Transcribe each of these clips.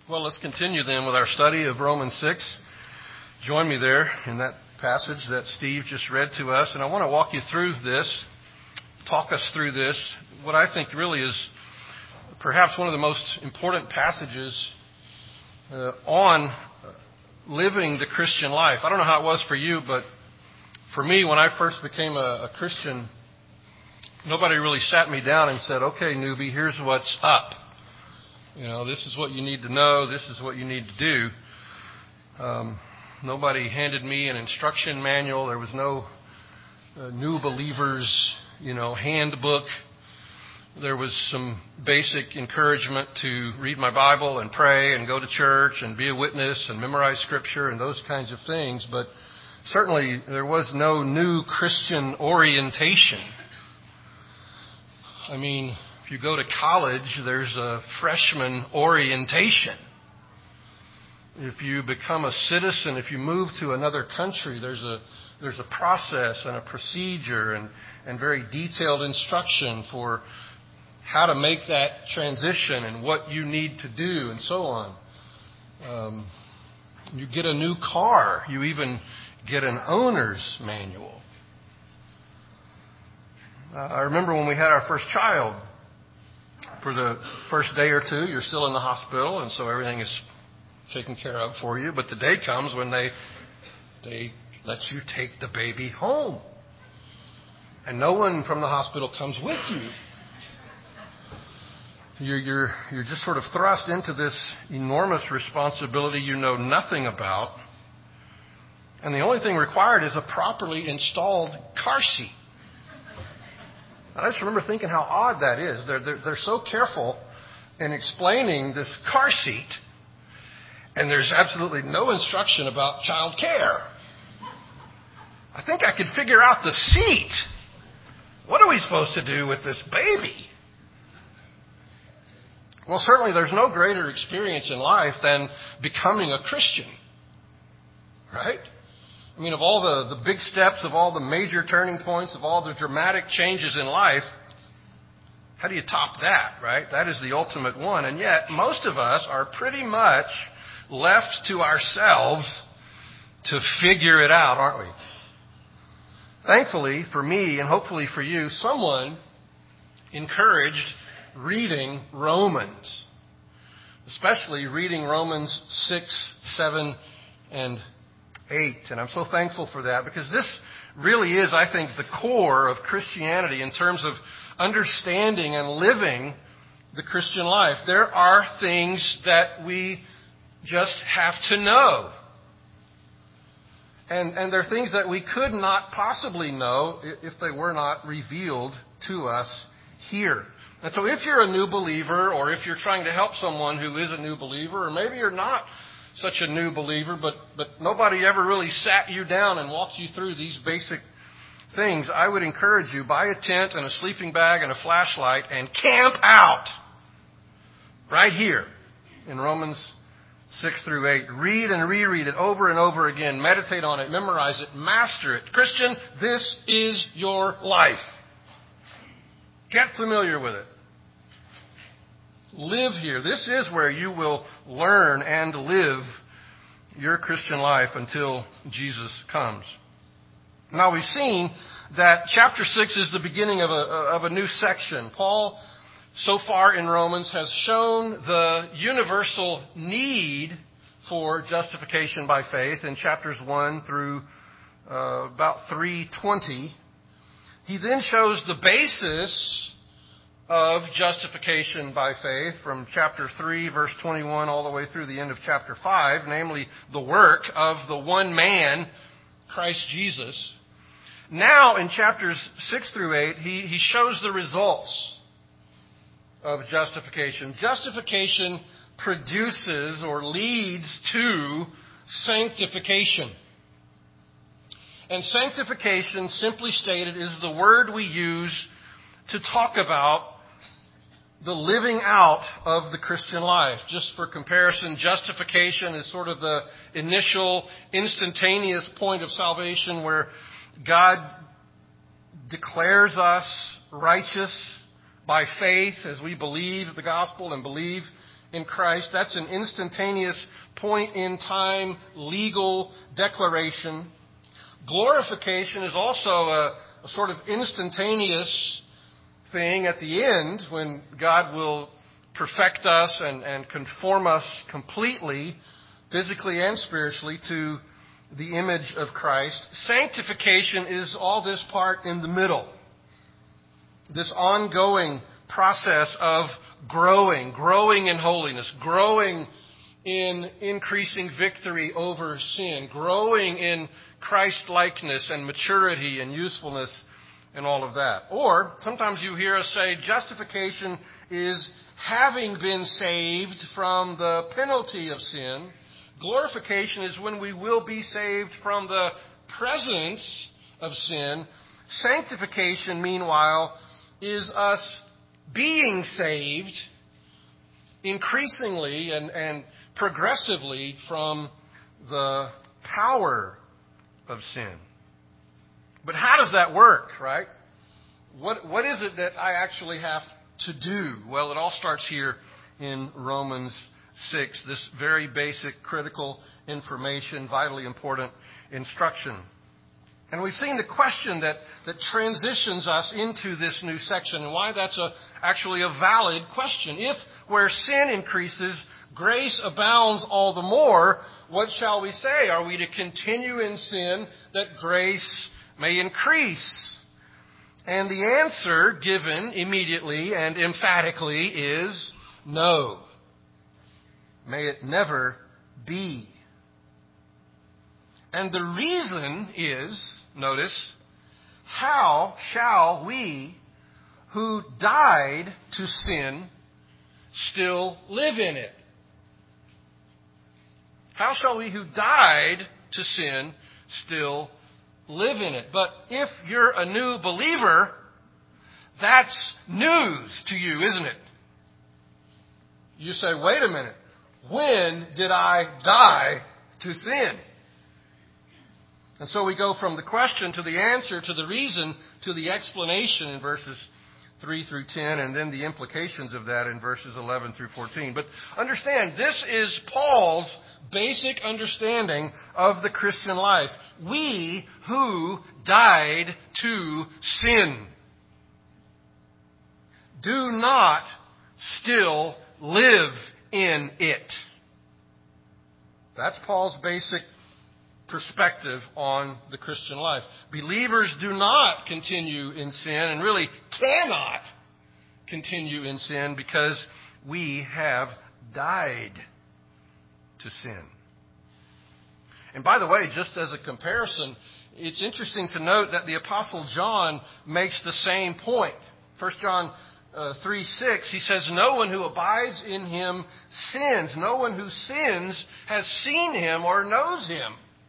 Well, let's continue then with our study of Romans 6. Join me there in that passage that Steve just read to us. And I want to walk you through this, talk us through this, what I think really is perhaps one of the most important passages on living the Christian life. I don't know how it was for you, but for me, when I first became a Christian, nobody really sat me down and said, okay, newbie, here's what's up. You know, this is what you need to know. This is what you need to do. Nobody handed me an instruction manual. There was no new believers, handbook. There was some basic encouragement to read my Bible and pray and go to church and be a witness and memorize Scripture and those kinds of things. But certainly there was no new Christian orientation. I mean, if you go to college, there's a freshman orientation. If you become a citizen, if you move to another country, there's a process and a procedure and very detailed instruction for how to make that transition and what you need to do and so on. You get a new car. You even get an owner's manual. I remember when we had our first child. For the first day or two, you're still in the hospital, and so everything is taken care of for you. But the day comes when they let you take the baby home. And no one from the hospital comes with you. You're just sort of thrust into this enormous responsibility you know nothing about. And the only thing required is a properly installed car seat. I just remember thinking how odd that is. They're so careful in explaining this car seat, and there's absolutely no instruction about child care. I think I could figure out the seat. What are we supposed to do with this baby? Well, certainly there's no greater experience in life than becoming a Christian, right? I mean, of all the big steps, of all the major turning points, of all the dramatic changes in life, how do you top that, right? That is the ultimate one. And yet, most of us are pretty much left to ourselves to figure it out, aren't we? Thankfully, for me, and hopefully for you, someone encouraged reading Romans, especially reading Romans 6, 7, and 8. And I'm so thankful for that, because this really is, I think, the core of Christianity in terms of understanding and living the Christian life. There are things that we just have to know. And there are things that we could not possibly know if they were not revealed to us here. And so if you're a new believer, or if you're trying to help someone who is a new believer, or maybe you're not such a new believer, but nobody ever really sat you down and walked you through these basic things, I would encourage you, buy a tent and a sleeping bag and a flashlight and camp out right here in Romans 6 through 8. Read and reread it over and over again. Meditate on it. Memorize it. Master it. Christian, this is your life. Get familiar with it. Live here. This is where you will learn and live your Christian life until Jesus comes. Now, we've seen that chapter 6 is the beginning of a new section. Paul, so far in Romans, has shown the universal need for justification by faith in chapters 1 through about 3:20. He then shows the basis of justification by faith from chapter 3, verse 21, all the way through the end of chapter 5, namely the work of the one man, Christ Jesus. Now, in chapters 6 through 8, he shows the results of justification. Justification produces or leads to sanctification. And sanctification, simply stated, is the word we use to talk about the living out of the Christian life. Just for comparison, justification is sort of the initial, instantaneous point of salvation where God declares us righteous by faith as we believe the gospel and believe in Christ. That's an instantaneous point in time legal declaration. Glorification is also a sort of instantaneous thing at the end when God will perfect us and conform us completely, physically and spiritually, to the image of Christ. Sanctification is all this part in the middle. This ongoing process of growing in holiness, growing in increasing victory over sin, growing in Christ-likeness and maturity and usefulness and all of that. Or sometimes you hear us say justification is having been saved from the penalty of sin. Glorification is when we will be saved from the presence of sin. Sanctification, meanwhile, is us being saved increasingly and progressively from the power of sin. But how does that work, right? What is it that I actually have to do? Well, it all starts here in Romans 6, this very basic, critical information, vitally important instruction. And we've seen the question that transitions us into this new section and why that's actually a valid question. If where sin increases, grace abounds all the more, what shall we say? Are we to continue in sin that grace may increase? And the answer given immediately and emphatically is no. May it never be. And the reason is, notice, how shall we who died to sin still live in it? How shall we who died to sin still live in it? But if you're a new believer, that's news to you, isn't it? You say, wait a minute. When did I die to sin? And so we go from the question to the answer to the reason to the explanation in verses 3 through 10 and then the implications of that in verses 11 through 14. But understand, this is Paul's basic understanding of the Christian life. We who died to sin do not still live in it. That's Paul's basic perspective on the Christian life. Believers do not continue in sin and really cannot continue in sin because we have died to sin. And by the way, just as a comparison, it's interesting to note that the Apostle John makes the same point. 1 John 3:6, he says, no one who abides in him sins. No one who sins has seen him or knows him.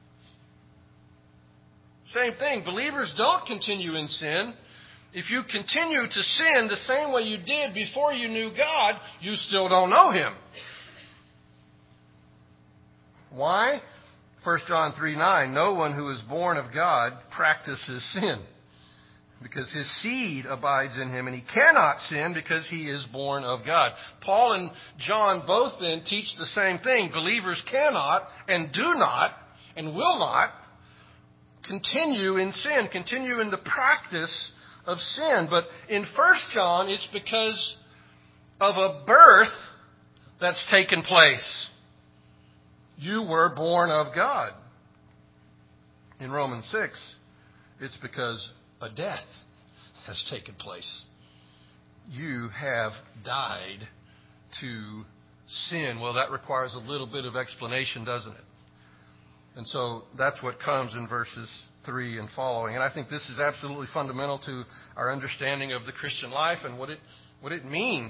Same thing. Believers don't continue in sin. If you continue to sin the same way you did before you knew God, you still don't know him. Why? 1 John 3:9, no one who is born of God practices sin, because his seed abides in him, and he cannot sin because he is born of God. Paul and John both then teach the same thing. Believers cannot and do not and will not continue in sin, continue in the practice of sin. But in 1 John, it's because of a birth that's taken place. You were born of God. In Romans 6, it's because a death has taken place. You have died to sin. Well, that requires a little bit of explanation, doesn't it? And so that's what comes in verses 3 and following. And I think this is absolutely fundamental to our understanding of the Christian life and what it means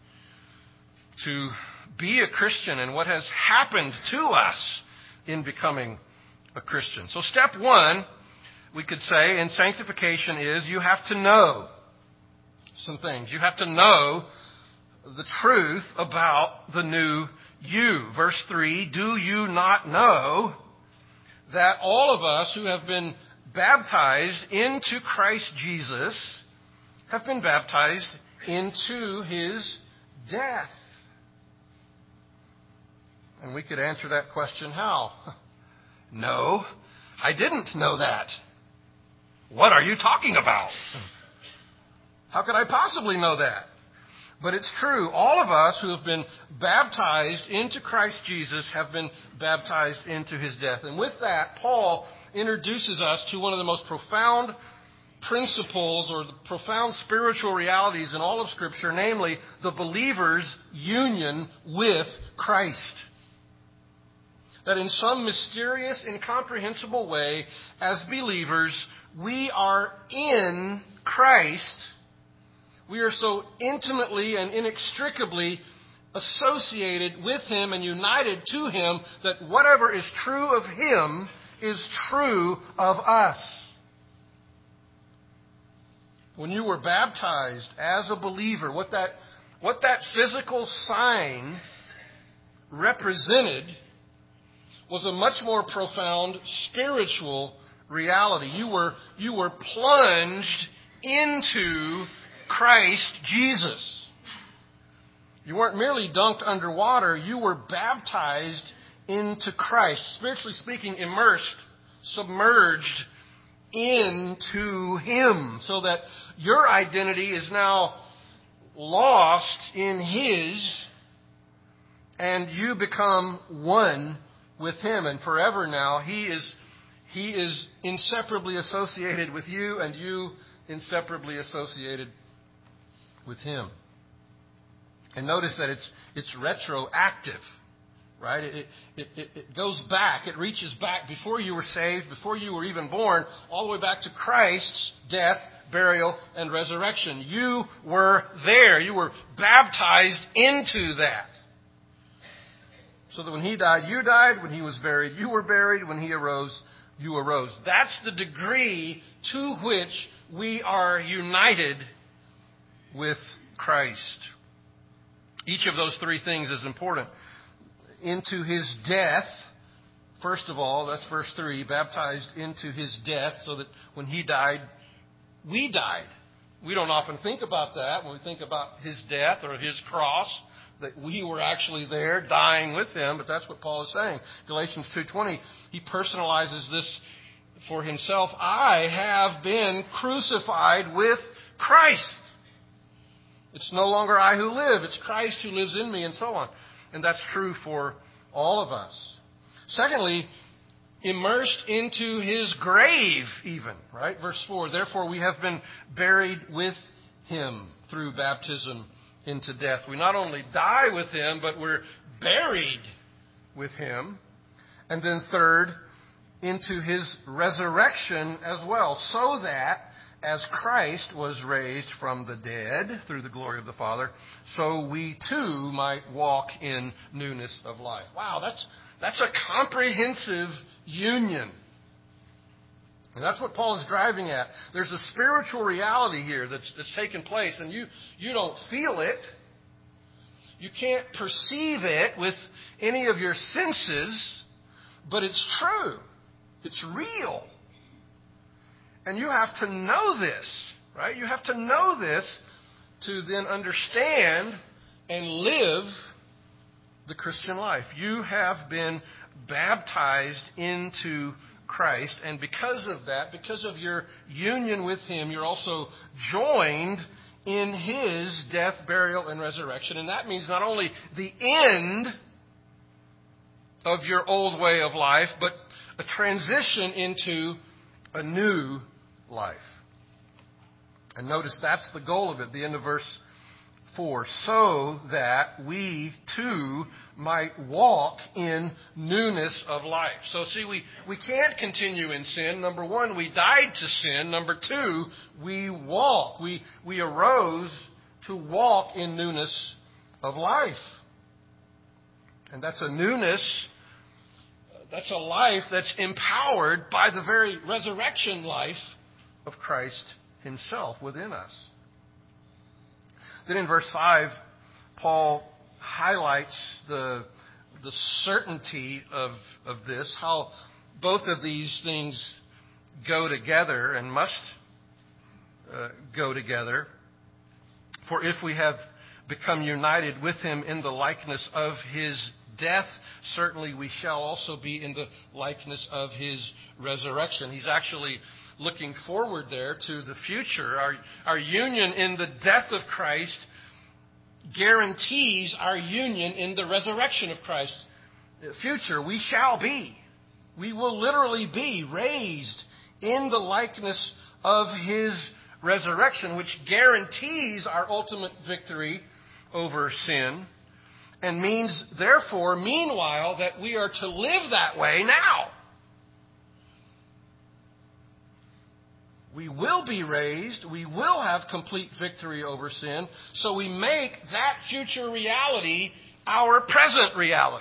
to be a Christian and what has happened to us in becoming a Christian. So step 1, we could say, in sanctification is you have to know some things. You have to know the truth about the new you. Verse 3, do you not know that all of us who have been baptized into Christ Jesus have been baptized into his death? And we could answer that question, how? No, I didn't know that. What are you talking about? How could I possibly know that? But it's true. All of us who have been baptized into Christ Jesus have been baptized into his death. And with that, Paul introduces us to one of the most profound principles or the profound spiritual realities in all of Scripture, namely the believer's union with Christ. That in some mysterious, incomprehensible way, as believers, we are in Christ. We are so intimately and inextricably associated with him and united to him that whatever is true of him is true of us. When you were baptized as a believer, what that physical sign represented was a much more profound spiritual reality. You were plunged into Christ Jesus. You weren't merely dunked underwater, you were baptized into Christ. Spiritually speaking, immersed, submerged into him, so that your identity is now lost in his, and you become one with him. And forever now, he is inseparably associated with you, and you inseparably associated with him. And notice that it's retroactive, right? It goes back. It reaches back before you were saved, before you were even born, all the way back to Christ's death, burial, and resurrection. You were there. You were baptized into that. So that when he died, you died. When he was buried, you were buried. When he arose, you arose. That's the degree to which we are united with Christ. Each of those three things is important. Into his death, first of all, that's verse 3, baptized into his death, so that when he died, we died. We don't often think about that when we think about his death or his cross, that we were actually there dying with him, but that's what Paul is saying. Galatians 2:20, he personalizes this for himself. I have been crucified with Christ. It's no longer I who live, it's Christ who lives in me, and so on. And that's true for all of us. Secondly, immersed into his grave even, right? Verse 4, therefore we have been buried with him through baptism into death. We not only die with him, but we're buried with him. And then third, into his resurrection as well, so that as Christ was raised from the dead through the glory of the Father, so we too might walk in newness of life. Wow, that's a comprehensive union. And that's what Paul is driving at. There's a spiritual reality here that's taken place, and you don't feel it. You can't perceive it with any of your senses, but it's true. It's real. And you have to know this, right? You have to know this to then understand and live the Christian life. You have been baptized into Christ, and because of that, because of your union with him, you're also joined in his death, burial, and resurrection. And that means not only the end of your old way of life, but a transition into a new life. And notice that's the goal of it, the end of verse 4, so that we too might walk in newness of life. So see, we can't continue in sin. Number one, we died to sin. Number two, we walk. We arose to walk in newness of life. And that's a newness, that's a life that's empowered by the very resurrection life of Christ himself within us. Then in verse 5, Paul highlights the certainty of this, how both of these things go together and must go together. For if we have become united with him in the likeness of his death, certainly we shall also be in the likeness of his resurrection. He's actually looking forward there to the future. Our union in the death of Christ guarantees our union in the resurrection of Christ. Future, we shall be. We will literally be raised in the likeness of his resurrection, which guarantees our ultimate victory over sin, and means, therefore, meanwhile, that we are to live that way now. We will be raised. We will have complete victory over sin. So we make that future reality our present reality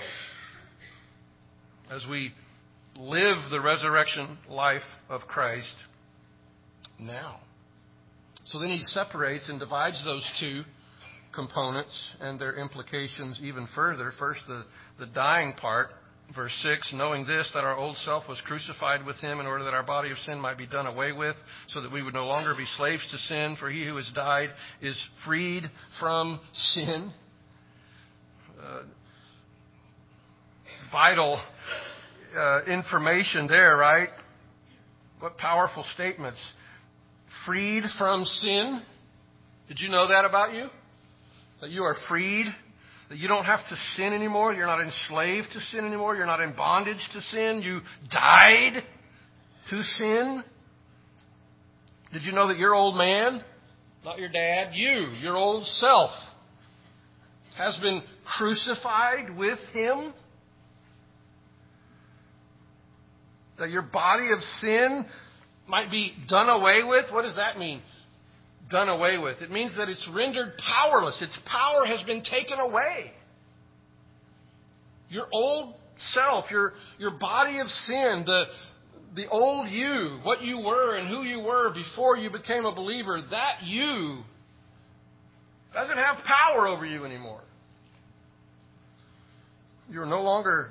as we live the resurrection life of Christ now. So then he separates and divides those two components and their implications even further. First, the dying part. Verse 6, knowing this, that our old self was crucified with him in order that our body of sin might be done away with, so that we would no longer be slaves to sin, for he who has died is freed from sin. Vital information there, right? What powerful statements. Freed from sin. Did you know that about you? That you are freed? That you don't have to sin anymore. You're not enslaved to sin anymore. You're not in bondage to sin. You died to sin. Did you know that your old man, not your dad, your old self, has been crucified with him? That your body of sin might be done away with? What does that mean? Done away with. It means that it's rendered powerless. Its power has been taken away. Your old self, your body of sin, the old you, what you were and who you were before you became a believer, that you doesn't have power over you anymore. You're no longer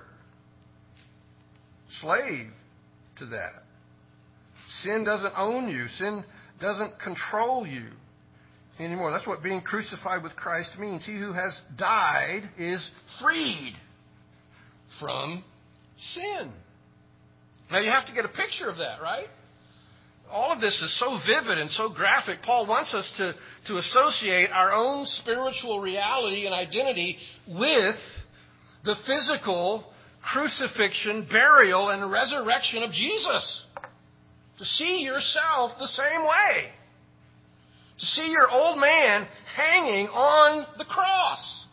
slave to that. Sin doesn't own you. Sin doesn't control you anymore. That's what being crucified with Christ means. He who has died is freed from sin. Now you have to get a picture of that, right? All of this is so vivid and so graphic. Paul wants us to associate our own spiritual reality and identity with the physical crucifixion, burial, and resurrection of Jesus. To see yourself the same way. To see your old man hanging on the cross.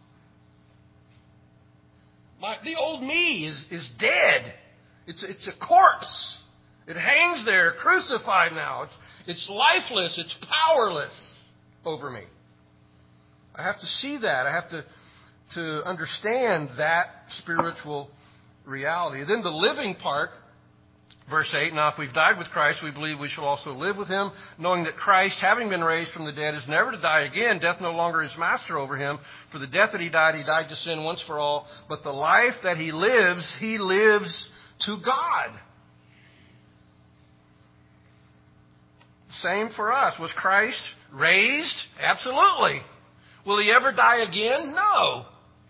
The old me is dead. It's a corpse. It hangs there, crucified now. It's lifeless. It's powerless over me. I have to see that. I have to understand that spiritual reality. Then the living part. Verse 8, now if we've died with Christ, we believe we shall also live with him, knowing that Christ, having been raised from the dead, is never to die again. Death no longer is master over him. For the death that he died to sin once for all. But the life that he lives to God. Same for us. Was Christ raised? Absolutely. Will he ever die again? No.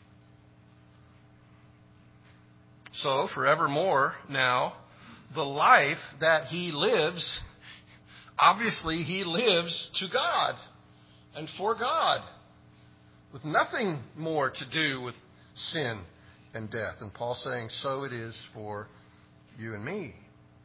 So, forevermore now, the life that he lives, obviously he lives to God and for God, with nothing more to do with sin and death. And Paul's saying, so it is for you and me.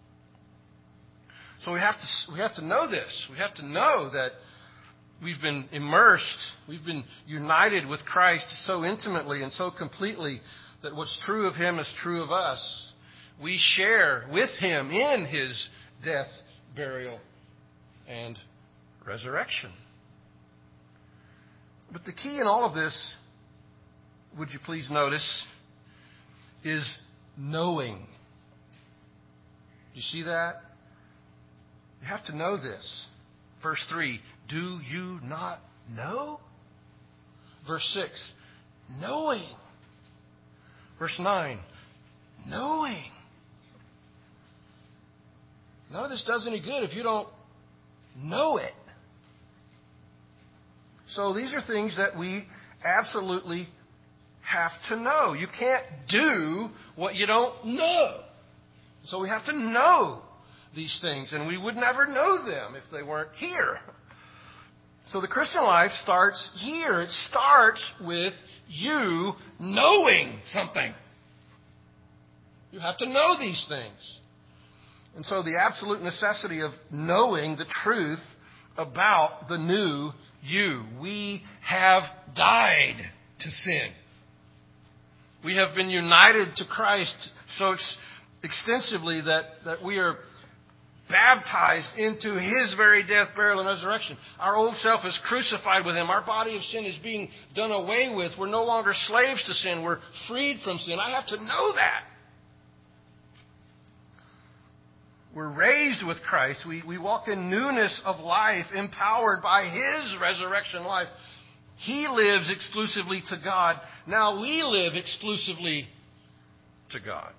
So we have to know this. We have to know that we've been immersed, we've been united with Christ so intimately and so completely that what's true of him is true of us. We share with him in his death, burial, and resurrection. But the key in all of this, would you please notice, is knowing. You see that? You have to know this. Verse 3, do you not know? Verse 6, knowing. Verse 9, knowing. None of this does any good if you don't know it. So these are things that we absolutely have to know. You can't do what you don't know. So we have to know these things, and we would never know them if they weren't here. So the Christian life starts here. It starts with you knowing something. You have to know these things. And so the absolute necessity of knowing the truth about the new you. We have died to sin. We have been united to Christ so extensively that we are baptized into His very death, burial, and resurrection. Our old self is crucified with Him. Our body of sin is being done away with. We're no longer slaves to sin. We're freed from sin. I have to know that. We're raised with Christ. We walk in newness of life, empowered by His resurrection life. He lives exclusively to God. Now we live exclusively to God.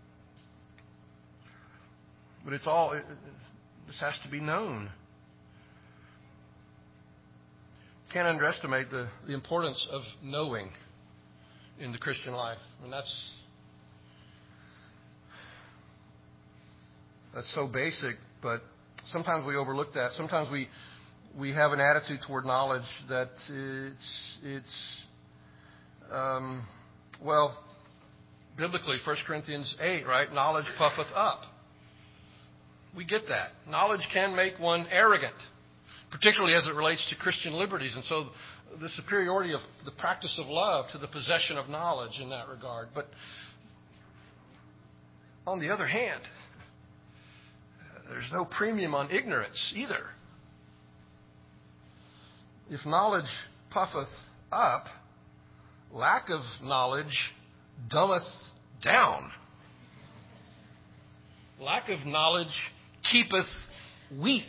But this has to be known. Can't underestimate the importance of knowing in the Christian life. And that's so basic, but sometimes we overlook that. Sometimes we have an attitude toward knowledge that biblically, 1 Corinthians 8, right? Knowledge puffeth up. We get that. Knowledge can make one arrogant, particularly as it relates to Christian liberties. And so the superiority of the practice of love to the possession of knowledge in that regard. But on the other hand, there's no premium on ignorance either. If knowledge puffeth up, lack of knowledge dumbeth down. Lack of knowledge keepeth weak.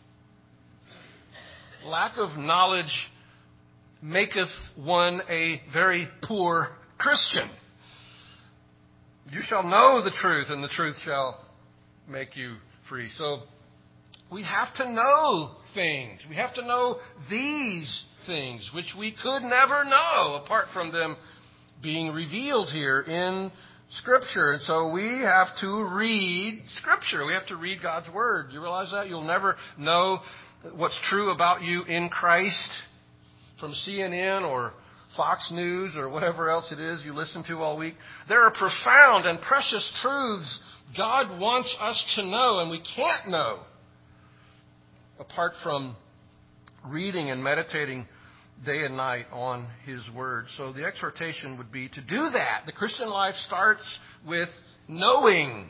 Lack of knowledge maketh one a very poor Christian. You shall know the truth, and the truth shall make you free. So we have to know things. We have to know these things, which we could never know apart from them being revealed here in Scripture. And so we have to read Scripture. We have to read God's Word. You realize that? You'll never know what's true about you in Christ from CNN or Fox News or whatever else it is you listen to all week. There are profound and precious truths God wants us to know, and we can't know apart from reading and meditating day and night on His Word. So the exhortation would be to do that. The Christian life starts with knowing.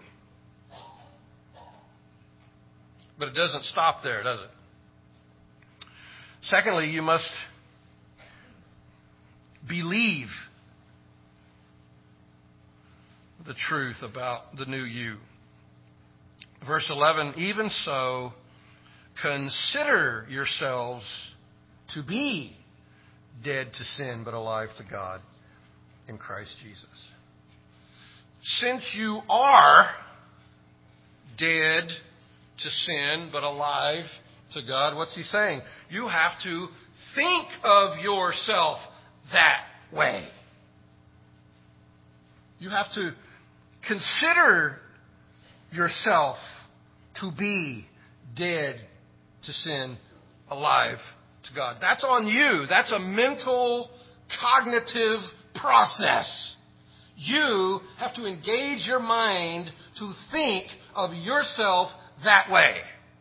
But it doesn't stop there, does it? Secondly, you must believe the truth about the new you. Verse 11, even so, consider yourselves to be dead to sin, but alive to God in Christ Jesus. Since you are dead to sin, but alive to God, what's he saying? You have to think of yourself that way. You have to consider yourself to be dead to sin, alive to God. That's on you. That's a mental, cognitive process. You have to engage your mind to think of yourself that way.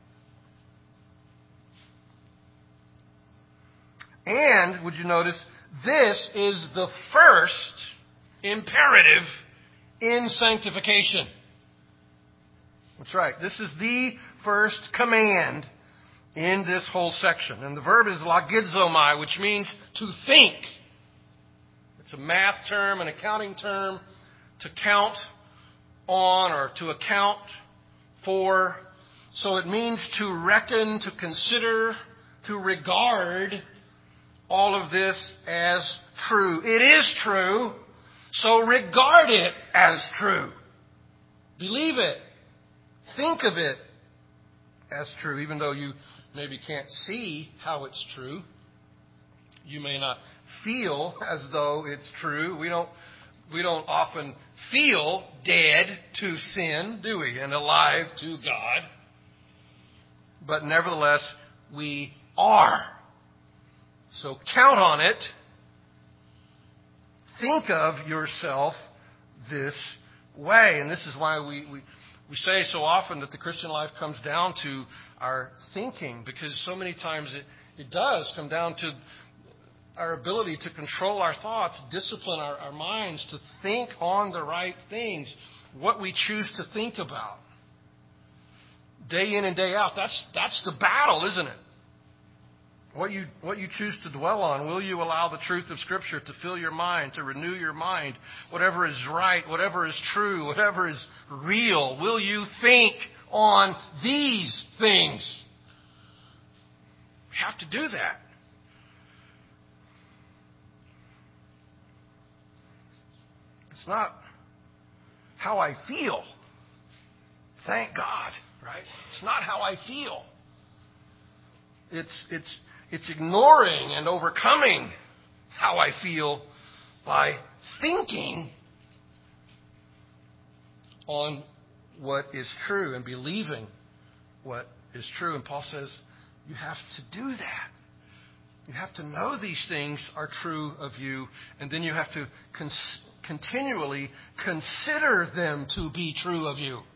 And, would you notice, this is the first imperative in sanctification. That's right. This is the first command in this whole section. And the verb is logizomai, which means to think. It's a math term, an accounting term, to count on or to account for. So it means to reckon, to consider, to regard all of this as true. It is true, so regard it as true. Believe it. Think of it as true, even though you maybe can't see how it's true. You may not feel as though it's true. We don't often feel dead to sin, do we? And alive to God. But nevertheless, we are. So count on it. Think of yourself this way. And this is why we say so often that the Christian life comes down to our thinking, because so many times it does come down to our ability to control our thoughts, discipline our minds to think on the right things, what we choose to think about. Day in and day out, that's the battle, isn't it? What you choose to dwell on. Will you allow the truth of Scripture to fill your mind, to renew your mind? Whatever is right, whatever is true, whatever is real, will you think on these things? We have to do that. It's not how I feel. Thank God, right? It's not how I feel. It's ignoring and overcoming how I feel by thinking on what is true and believing what is true. And Paul says you have to do that. You have to know these things are true of you, and then you have to continually consider them to be true of you.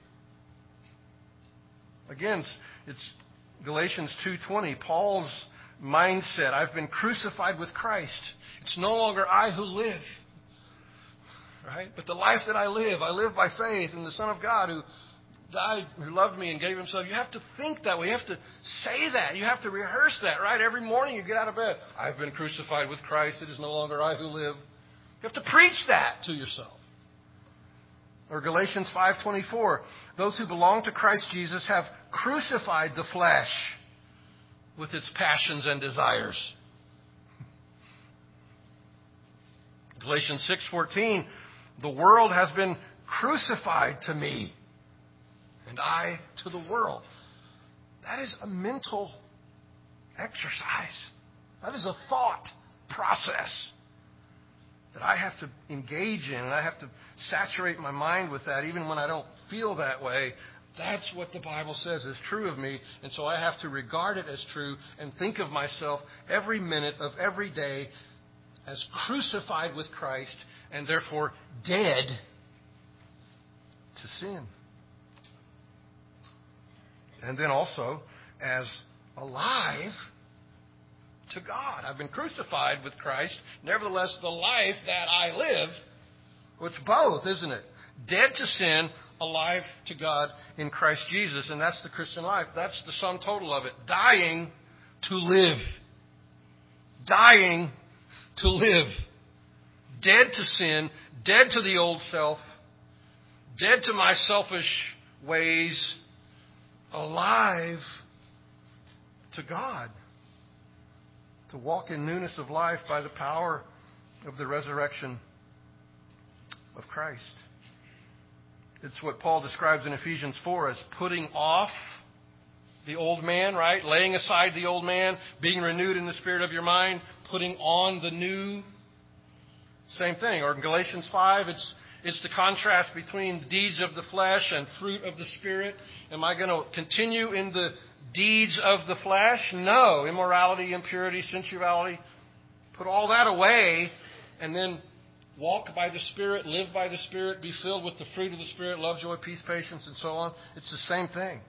Again, it's Galatians 2:20, Paul's mindset. I've been crucified with Christ. It's no longer I who live, right? But the life that I live by faith in the Son of God who died, who loved me and gave himself. You have to think that way. You have to say that. You have to rehearse that, right? Every morning you get out of bed. I've been crucified with Christ. It is no longer I who live. You have to preach that to yourself. Or Galatians 5:24, those who belong to Christ Jesus have crucified the flesh with its passions and desires. Galatians 6:14, the world has been crucified to me, and I to the world. That is a mental exercise. That is a thought process that I have to engage in, and I have to saturate my mind with that even when I don't feel that way. That's what the Bible says is true of me, and so I have to regard it as true and think of myself every minute of every day as crucified with Christ and therefore dead to sin. And then also as alive to God. I've been crucified with Christ. Nevertheless, the life that I live, well, it's both, isn't it? Dead to sin, alive to God in Christ Jesus. And that's the Christian life. That's the sum total of it. Dying to live. Dying to live. Dead to sin, dead to the old self, dead to my selfish ways, alive to God. To walk in newness of life by the power of the resurrection of Christ. It's what Paul describes in Ephesians 4 as putting off the old man, right? Laying aside the old man, being renewed in the spirit of your mind, putting on the new. Same thing. Or in Galatians 5, it's the contrast between deeds of the flesh and fruit of the Spirit. Am I going to continue in the deeds of the flesh? No. Immorality, impurity, sensuality. Put all that away and then walk by the Spirit, live by the Spirit, be filled with the fruit of the Spirit, love, joy, peace, patience, and so on. It's the same thing.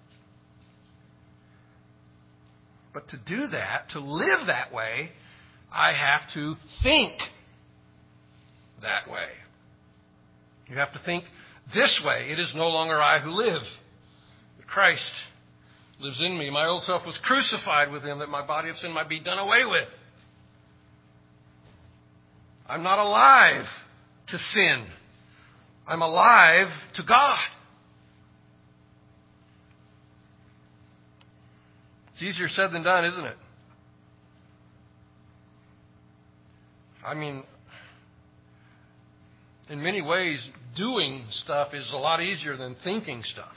But to do that, to live that way, I have to think that way. You have to think this way. It is no longer I who live. Christ lives in me. My old self was crucified with him that my body of sin might be done away with. I'm not alive to sin. I'm alive to God. It's easier said than done, isn't it? I mean, in many ways, doing stuff is a lot easier than thinking stuff.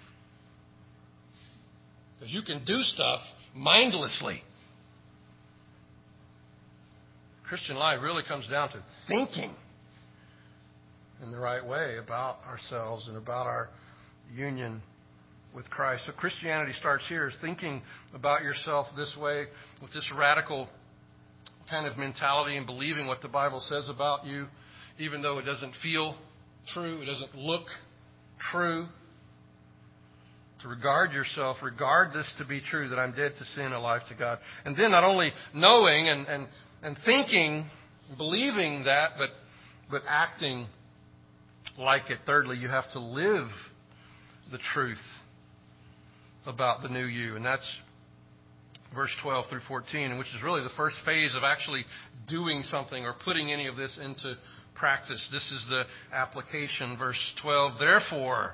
Because you can do stuff mindlessly. Christian life really comes down to thinking in the right way about ourselves and about our union with Christ. So Christianity starts here, is thinking about yourself this way, with this radical kind of mentality and believing what the Bible says about you, even though it doesn't feel true, it doesn't look true. To regard yourself, regard this to be true, that I'm dead to sin, alive to God. And then not only knowing and thinking, believing that, but acting like it. Thirdly, you have to live the truth about the new you. And that's verse 12 through 14, which is really the first phase of actually doing something or putting any of this into practice. This is the application. Verse 12, therefore,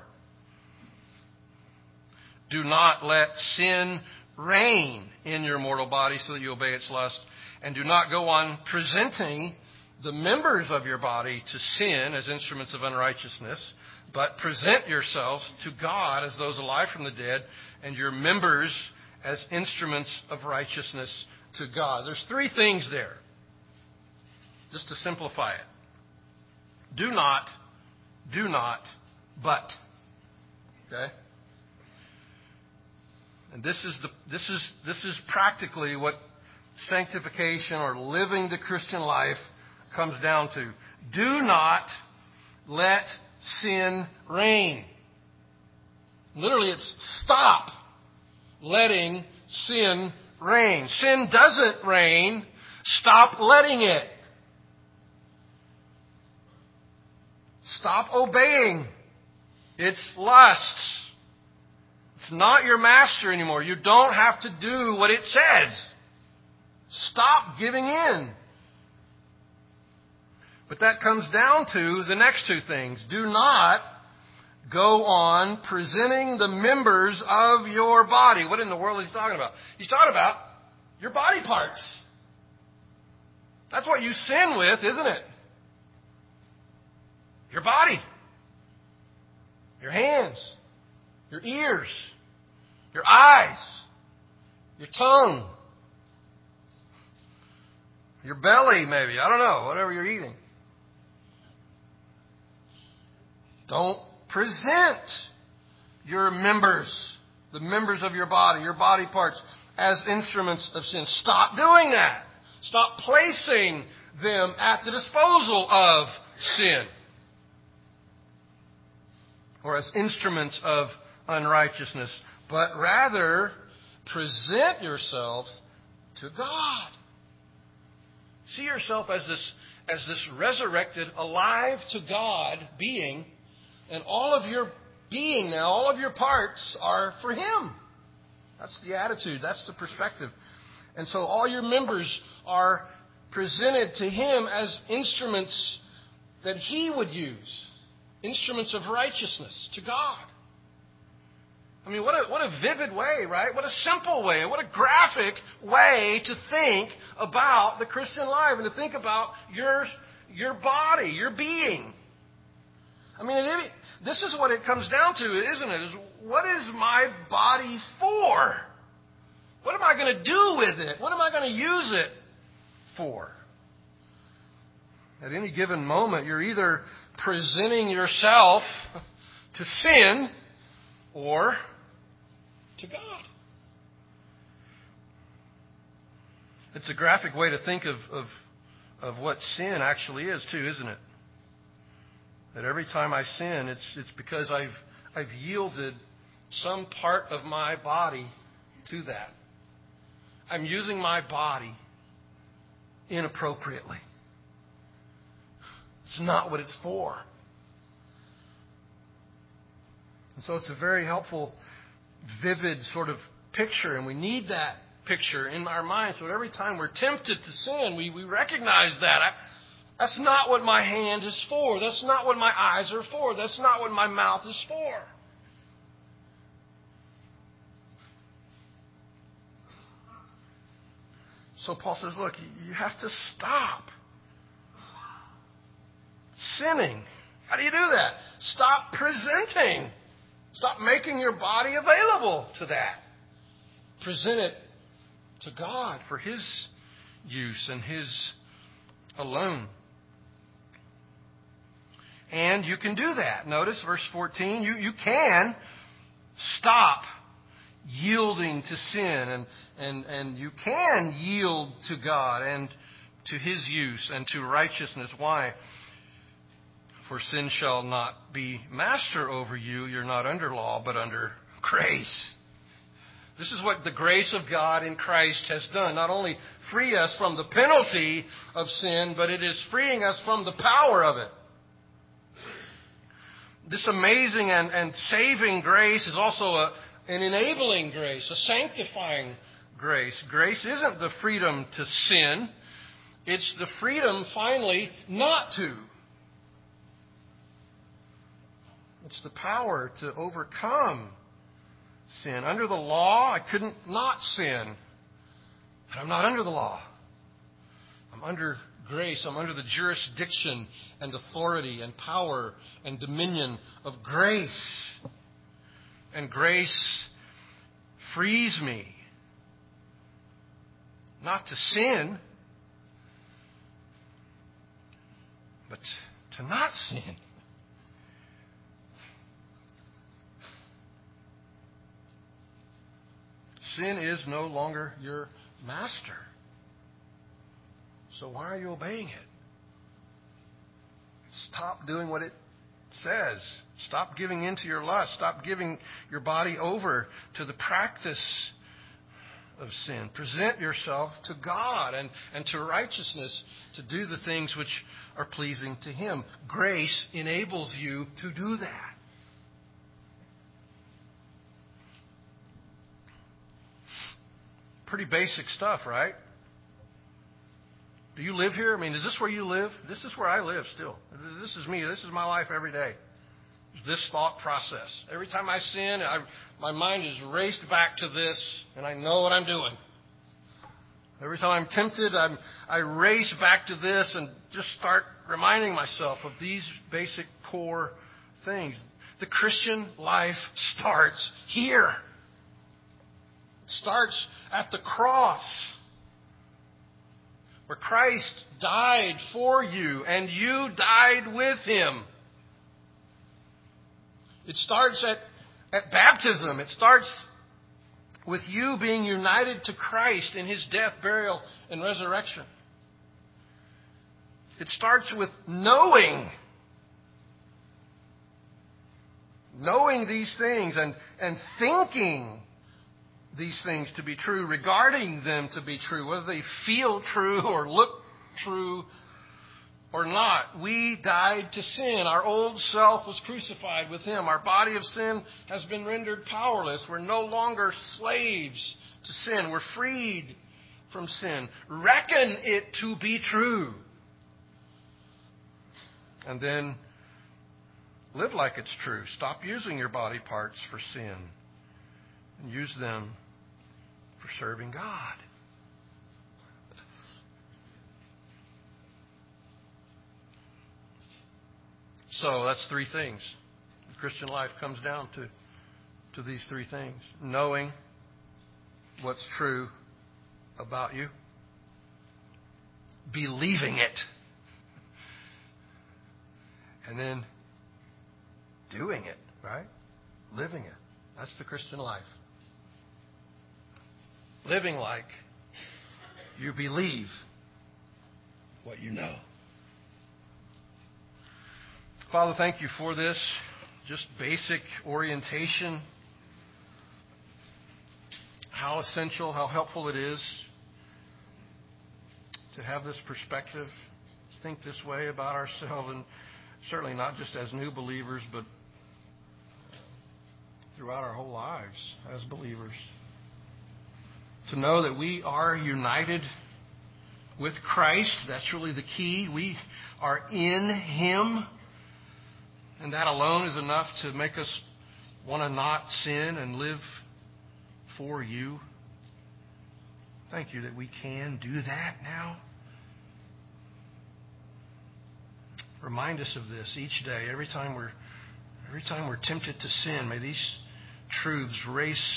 do not let sin reign in your mortal body so that you obey its lust. And do not go on presenting the members of your body to sin as instruments of unrighteousness, but present yourselves to God as those alive from the dead, and your members as instruments of righteousness to God. There's three things there, just to simplify it. Do not, but. Okay? And this is practically what sanctification or living the Christian life comes down to. Do not let sin reign. Literally, it's stop letting sin reign. Sin doesn't reign. Stop letting it. Stop obeying its lusts. It's not your master anymore. You don't have to do what it says. Stop giving in. But that comes down to the next two things. Do not go on presenting the members of your body. What in the world is he talking about? He's talking about your body parts. That's what you sin with, isn't it? Your body. Your hands. Your ears. Your eyes. Your tongue. Your belly, maybe. I don't know. Whatever you're eating. Don't present your members, the members of your body parts, as instruments of sin. Stop doing that. Stop placing them at the disposal of sin, or as instruments of unrighteousness, but rather present yourselves to God. See yourself as this resurrected, alive to God being, and all of your being now, all of your parts are for Him. That's the attitude. That's the perspective. And so all your members are presented to Him as instruments that He would use. Instruments of righteousness to God. I mean, what a vivid way, right? What a simple way. What a graphic way to think about the Christian life and to think about your body, your being. I mean, this is what it comes down to, isn't it? Is what is my body for? What am I going to do with it? What am I going to use it for? At any given moment, you're either presenting yourself to sin or to God. It's a graphic way to think of what sin actually is, too, isn't it? That every time I sin, it's because I've yielded some part of my body to that. I'm using my body inappropriately. It's not what it's for. And so it's a very helpful, vivid sort of picture, and we need that picture in our minds. So every time we're tempted to sin, we recognize that. That's not what my hand is for. That's not what my eyes are for. That's not what my mouth is for. So Paul says, look, you have to stop sinning. How do you do that? Stop presenting. Stop making your body available to that. Present it to God for His use and His alone. And you can do that. Notice verse 14. You can stop yielding to sin, and you can yield to God and to His use and to righteousness. Why? For sin shall not be master over you. You're not under law, but under grace. This is what the grace of God in Christ has done. Not only free us from the penalty of sin, but it is freeing us from the power of it. This amazing and saving grace is also an enabling grace, a sanctifying grace. Grace isn't the freedom to sin. It's the freedom, finally, not to. It's the power to overcome sin. Under the law, I couldn't not sin. But I'm not under the law. I'm under grace. I'm under the jurisdiction and authority and power and dominion of grace. And grace frees me not to sin, but to not sin. Sin is no longer your master. So why are you obeying it? Stop doing what it says. Stop giving in to your lust. Stop giving your body over to the practice of sin. Present yourself to God and to righteousness to do the things which are pleasing to Him. Grace enables you to do that. Pretty basic stuff, right? Do you live here? I mean, is this where you live? This is where I live still. This is me. This is my life every day. This thought process. Every time I sin, my mind is raced back to this, and I know what I'm doing. Every time I'm tempted, I race back to this and just start reminding myself of these basic core things. The Christian life starts here. It starts at the cross, where Christ died for you and you died with Him. It starts at baptism. It starts with you being united to Christ in His death, burial, and resurrection. It starts with knowing these things and thinking these things to be true, regarding them to be true, whether they feel true or look true or not. We died to sin. Our old self was crucified with Him. Our body of sin has been rendered powerless. We're no longer slaves to sin. We're freed from sin. Reckon it to be true. And then live like it's true. Stop using your body parts for sin and use them for serving God. So that's three things. The Christian life comes down to these three things. Knowing what's true about you. Believing it. And then doing it, right? Living it. That's the Christian life. Living like you believe what you know. Father, thank you for this. Just basic orientation. How essential, how helpful it is to have this perspective, think this way about ourselves, and certainly not just as new believers, but throughout our whole lives as believers. To know that we are united with Christ, that's really the key. We are in Him. And that alone is enough to make us want to not sin and live for you. Thank you that we can do that now. Remind us of this each day. Every time we're tempted to sin, may these truths race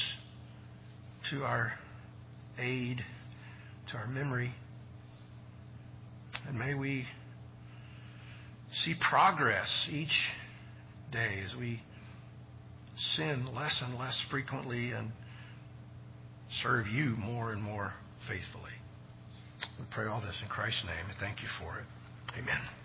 to our aid, to our memory. And may we see progress each day as we sin less and less frequently and serve you more and more faithfully. We pray all this in Christ's name, and thank you for it. Amen.